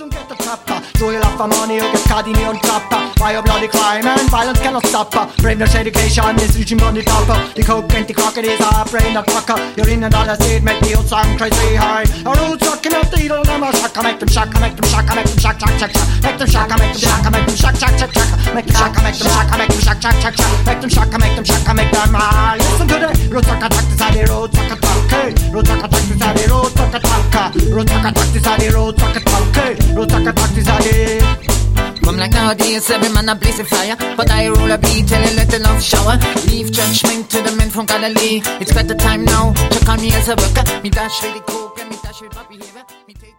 and get the trapper. Do you love for money, you get Cardini on trapper. Why your bloody crime and violence cannot stop her. Braveness education is reaching on the top. The coke and the crockett is our brain a cracker. You're in another seed, make the old song crazy high. Our roots rocking up the needle, them a shocker, make them shocker, make them shocker, make them shock, shock, shock, shock. Make them shocker, make them shocker, make them shock, shock, shock, shock. Make them shocker, make them shocker, make them shock, shock, shock, shock. Make them shocker, make them shocker, make them listen to the root rocker attack, this are the root rocker attack. Root rocker attack, this are the root rocker attack. Root rocker attack, this are the root rocker attack. Root rocker attack, this are the. Come like nowadays, every man a blaze a fire. But I roll a beat and let the love shower. Leave judgment to the men from Galilee. It's better time now, check on me as a worker. Me dash with the coke and me dash with my behavior.